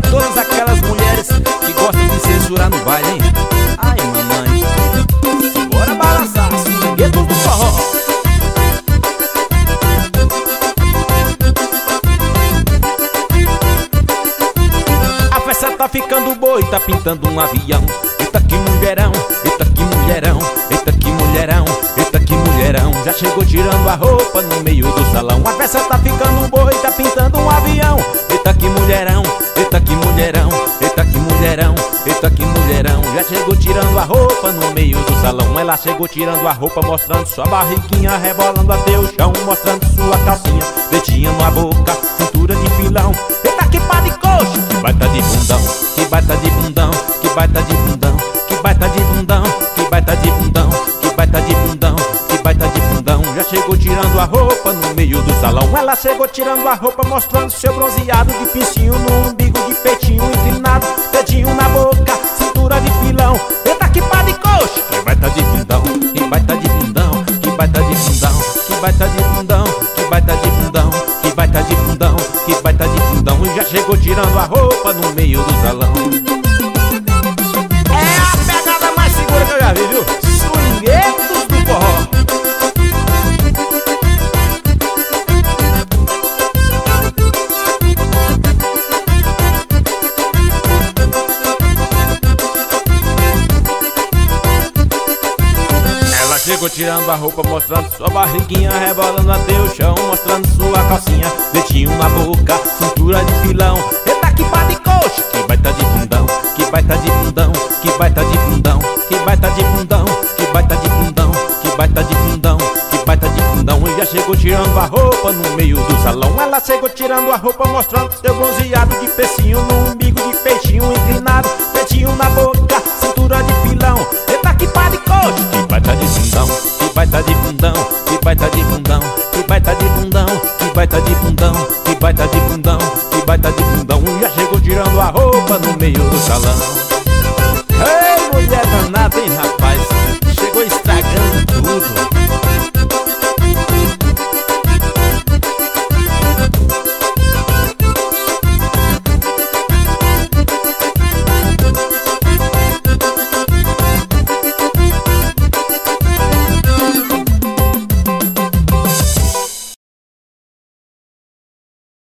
todas aquelas mulheres que gostam de censurar no baile, hein? Ai, mamãe, bora balançar, swinguetos do forró. A festa tá ficando boa e tá pintando um avião. Eita que mulherão, eita que mulherão, eita que mulherão, eita que mulherão. Já chegou tirando a roupa no meio do salão. A festa tá ficando boa e tá pintando um avião. Eita que mulherão, eita que mulherão, eita que mulherão, eita que mulherão. Já chegou tirando a roupa no meio do salão. Ela chegou tirando a roupa, mostrando sua barriguinha, rebolando até o chão, mostrando sua calcinha, dedinho na boca, cintura de filão. Eita que pá de coxa, que baita de bundão, que baita de bundão, que baita de bundão, que baita de bundão, que baita de bundão, que baita de bundão, que baita de bundão. Já chegou tirando a roupa no meio do salão. Ela chegou tirando a roupa, mostrando seu bronzeado, de pincinho no umbigo, de peitinho inclinado, dedinho na boca, cintura de filão. Eita que pá de coxa, que baita de bundão, que baita de bundão, que baita de bundão, que baita de bundão, que baita de bundão, que baita de bundão, que baita de bundão. E já chegou tirando a roupa no meio do salão. É a pegada mais segura que eu já vi, viu? Swinguetos do forró. Ela chegou tirando a roupa, mostrando sua barriguinha, rebolando até o chão, mostrando sua calcinha, dedinho na boca, cintura de filão. Eita que pá de coxa, que baita de bundão, que baita de bundão, que baita de bundão, que baita de bundão, que baita de bundão, que baita de bundão, que baita de bundão. E já chegou tirando a roupa no meio do salão. Ela chegou tirando a roupa, mostrando seu bronzeado, de peicinho no umbigo, de peitinho inclinado, dedinho na boca, cintura de filão. Eita que pá de coxa, que baita de bundão, que baita de bundão, que baita de bundão, que baita de bundão, que baita de bundão, que baita de bundão, que baita de bundão. E já chegou tirando a roupa no meio do salão.